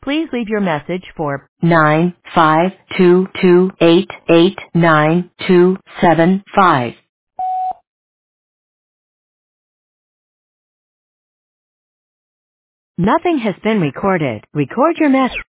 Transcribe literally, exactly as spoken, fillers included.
Please leave your message for nine five two two eight eight nine two seven five. Nothing has been recorded. Record your message.